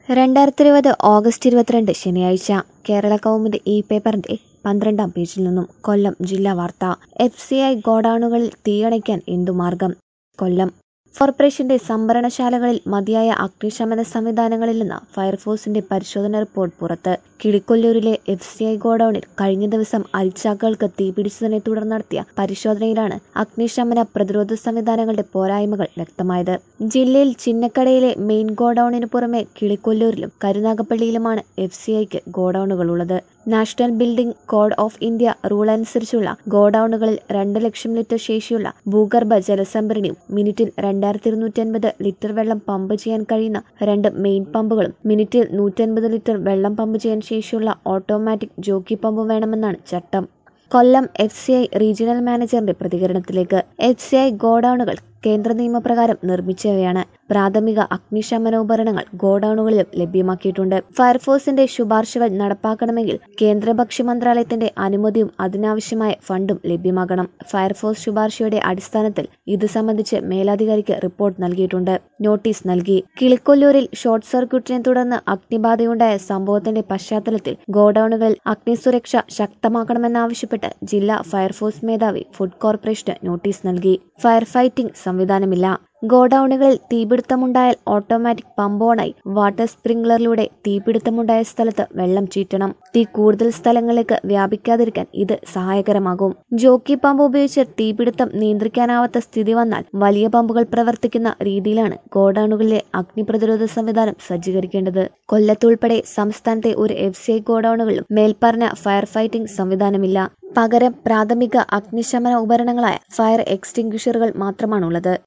2020 August 22 ശനിയാഴ്ച കേരള കൗമുദി ഈ പേപ്പറിന്റെ 12-ാം പേജിൽ നിന്നും കൊല്ലം ജില്ലാ വാർത്ത. FCI ഗോഡൌണുകളിൽ തീയണയ്ക്കാൻ എന്തു മാർഗം? കൊല്ലം കോർപ്പറേഷന്റെ സംഭരണശാലകളിൽ മതിയായ അഗ്നിശമന സംവിധാനങ്ങളില്ലെന്ന ഫയർഫോഴ്സിന്റെ പരിശോധന റിപ്പോർട്ട് പുറത്ത്. കിളിക്കൊല്ലൂരിലെ FCI ഗോഡൌണിൽ കഴിഞ്ഞ ദിവസം അരിച്ചാക്കുകൾക്ക് തീപിടിച്ചതിനെ തുടർന്ന് നടത്തിയ പരിശോധനയിലാണ് അഗ്നിശമന പ്രതിരോധ സംവിധാനങ്ങളുടെ പോരായ്മകൾ വ്യക്തമായത്. ജില്ലയിൽ ചിന്നക്കടയിലെ മെയിൻ ഗോഡൌണിനു പുറമെ കിളിക്കൊല്ലൂരിലും കരുനാഗപ്പള്ളിയിലുമാണ് FCIക്ക് ഗോഡൌണുകളുള്ളത്. National building code of India rule അനുസരിച്ചുള്ള ഗോഡൌണുകളിൽ 2 ലക്ഷം ലിറ്റർ ശേഷിയുള്ള ഭൂഗർഭ ജലസംഭരണിയും മിനിറ്റിൽ 2250 ലിറ്റർ വെള്ളം പമ്പ് ചെയ്യാൻ കഴിയുന്ന 2 മെയിൻ പമ്പുകളും മിനിറ്റിൽ 150 ലിറ്റർ വെള്ളം പമ്പ് ചെയ്യാൻ ശേഷിയുള്ള ഓട്ടോമാറ്റിക് ജോക്കി പമ്പും വേണമെന്നാണ് ചട്ടം. കൊല്ലം FCI റീജിയണൽ മാനേജറിന്റെ പ്രതികരണത്തിലേക്ക്. FCI ഗോഡൌണുകൾ കേന്ദ്ര നിയമപ്രകാരം നിർമ്മിച്ചവയാണ്. പ്രാഥമിക അഗ്നിശമന ഉപകരണങ്ങൾ ഗോഡൌണുകളിലും ലഭ്യമാക്കിയിട്ടുണ്ട്. ഫയർഫോഴ്സിന്റെ ശുപാർശകൾ നടപ്പാക്കണമെങ്കിൽ കേന്ദ്ര ഭക്ഷ്യ മന്ത്രാലയത്തിന്റെ അനുമതിയും അതിനാവശ്യമായ ഫണ്ടും ലഭ്യമാകണം. ഫയർഫോഴ്സ് ശുപാർശയുടെ അടിസ്ഥാനത്തിൽ ഇത് സംബന്ധിച്ച് മേലധികാരിക്ക് റിപ്പോർട്ട് നൽകിയിട്ടുണ്ട്. നോട്ടീസ് നൽകി. കിളിക്കൊല്ലൂരിൽ ഷോർട്ട് സർക്യൂട്ടിനെ തുടർന്ന് അഗ്നിബാധയുണ്ടായ സംഭവത്തിന്റെ പശ്ചാത്തലത്തിൽ ഗോഡൌണുകളിൽ അഗ്നിസുരക്ഷ ശക്തമാക്കണമെന്നാവശ്യപ്പെട്ട് ജില്ലാ ഫയർഫോഴ്സ് മേധാവി ഫുഡ് കോർപ്പറേഷന് നോട്ടീസ് നൽകി. ഫയർ ഫൈറ്റിംഗ് സംവിധാനമില്ല. ഗോഡൌണുകളിൽ തീപിടുത്തമുണ്ടായാൽ ഓട്ടോമാറ്റിക് പമ്പ് ഓണായി വാട്ടർ സ്പ്രിംഗ്ലറിലൂടെ തീപിടുത്തമുണ്ടായ സ്ഥലത്ത് വെള്ളം ചീറ്റണം. തീ കൂടുതൽ സ്ഥലങ്ങളിലേക്ക് വ്യാപിക്കാതിരിക്കാൻ ഇത് സഹായകരമാകും. ജോക്കി പമ്പ് ഉപയോഗിച്ച് തീപിടുത്തം നിയന്ത്രിക്കാനാവാത്ത സ്ഥിതി വന്നാൽ വലിയ പമ്പുകൾ പ്രവർത്തിക്കുന്ന രീതിയിലാണ് ഗോഡൌണുകളിലെ അഗ്നിപ്രതിരോധ സംവിധാനം സജ്ജീകരിക്കേണ്ടത്. കൊല്ലത്തുൾപ്പെടെ സംസ്ഥാനത്തെ ഒരു FCI ഗോഡൌണുകളിലും മേൽപ്പറഞ്ഞ ഫയർ ഫൈറ്റിംഗ് സംവിധാനമില്ല. പകരം പ്രാഥമിക അഗ്നിശമന ഉപകരണങ്ങളായ ഫയർ എക്സ്റ്റിംഗ്വിഷറുകൾ മാത്രമാണുള്ളത്.